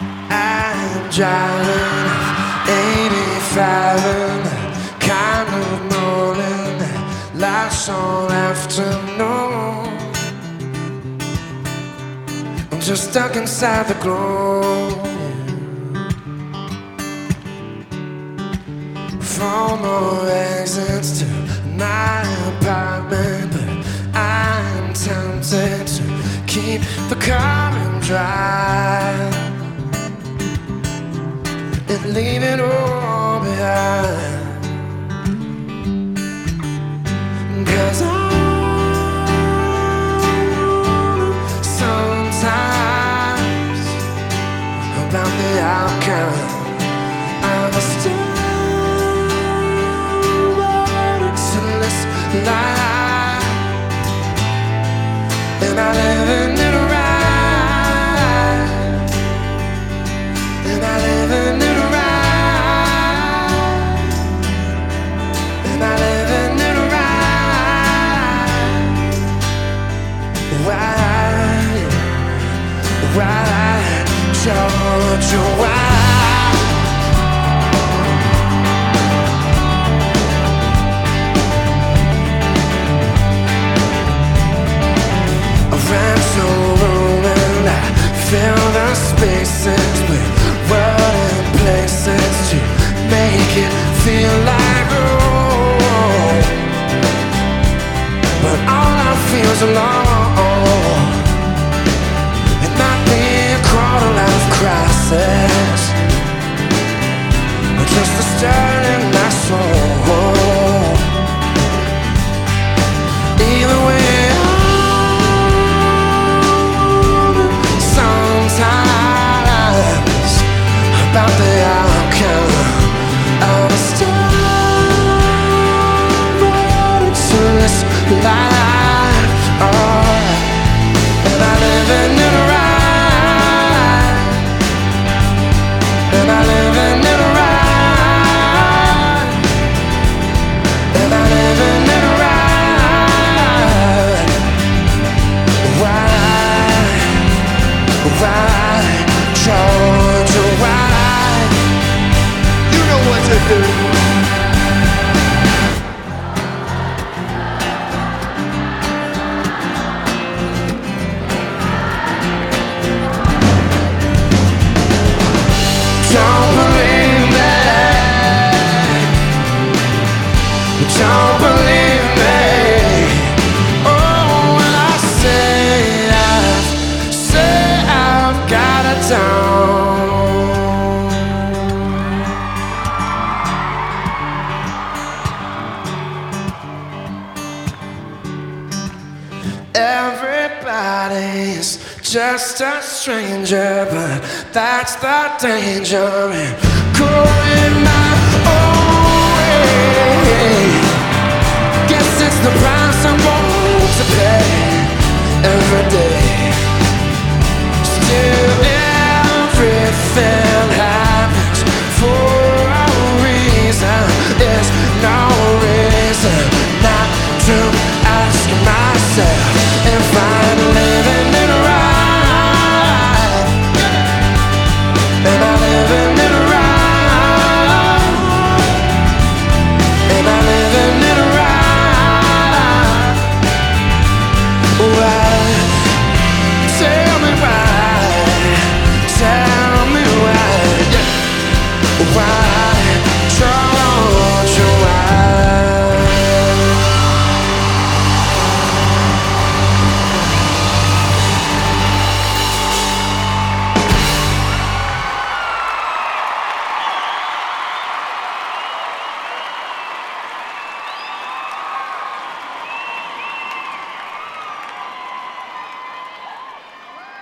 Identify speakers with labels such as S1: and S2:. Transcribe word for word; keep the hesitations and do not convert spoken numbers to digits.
S1: I'm driving eighty-five in the kind of morning that lasts all afternoon. I'm just stuck inside the glow. Four more exits to my apartment, but I'm tempted to keep the car and drive and leave it all behind. 'Cause I sometimes about the outcome of a starless life, and I live in it right, and I live in it right, and I live in it right. Why, why, Georgia, why? Fill the spaces with wooden places to make it feel like home. But all I feel is alone, and not being crawled out of crisis, but just a stirring in my soul. Either way, about the outcome of a starless life. Oh, and I live in it right, and I live in it right, and I live in it right. Why, why, Georgia, why? What to do. Don't believe me, don't believe me. Oh, when I say I've, say I've got it down. Everybody's just a stranger, but that's the danger in going my own way. Guess it's the price I'm going to pay every day. Still